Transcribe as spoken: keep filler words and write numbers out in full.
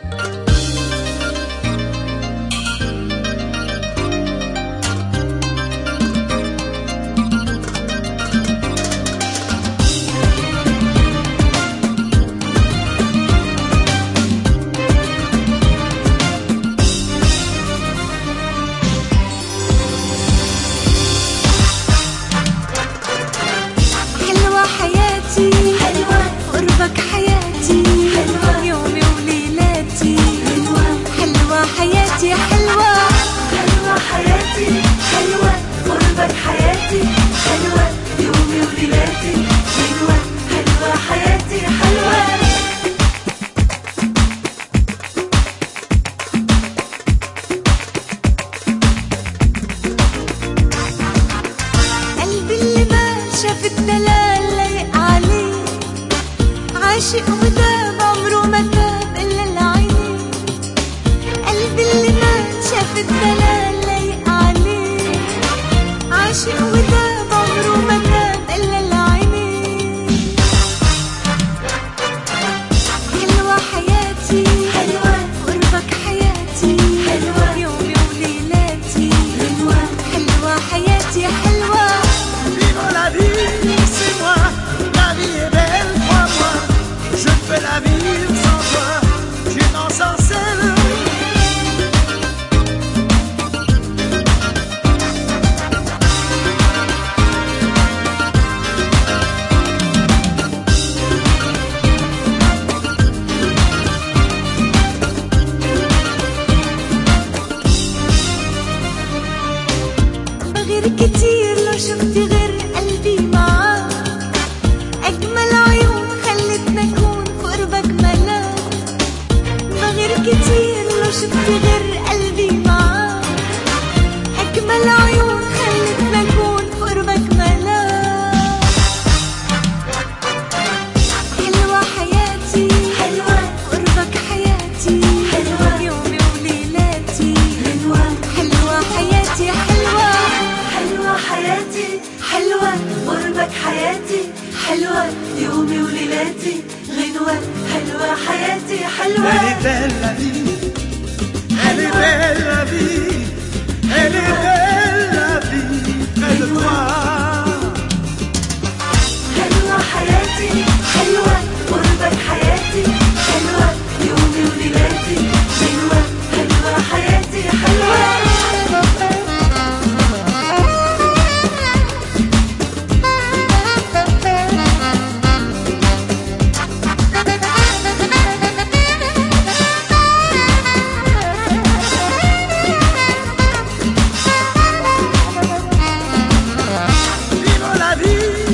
شاف الدلال لايق عليه، عاشق وداب عمره ما تاب إلا العين. قلبي اللي مات شاف الدلال لايق عليه، عاشق وداب عمره ما تاب إلا العين. حلوة حياتي حلوة قربك حياتي حلوة يومي وليلاتي حلوة حلوة حياتي حلوة. La vie, c'est moi, la vie est belle, crois-moi. Je ne peux la vivre sans toi, je m'en sors seul. بغير كتير لو شفتي غير قلبي معاك، أجمل عيون خلتنا نكون في قربك ملاك. بغير كتير لو شفتي غير قلبي معاك، أجمل عيون خلتنا نكون في قربك ملاك. حلوة حياتي حلوة قربك حياتي حلوة يومي وليلاتي حلوة حلوة حياتي حلوة حلوة حياتي حلوة قربك حياتي حلوة يومي وليلاتي غنوة حلوة حياتي حلوة. Elle est belle la vie, elle est belle la vie, elle est belle la vie près de toi. حلوة حياتي حلوة قربك حياتي حلوة يومي وليلاتي غنوة حلوة حياتي حلوة. Vivre la vie.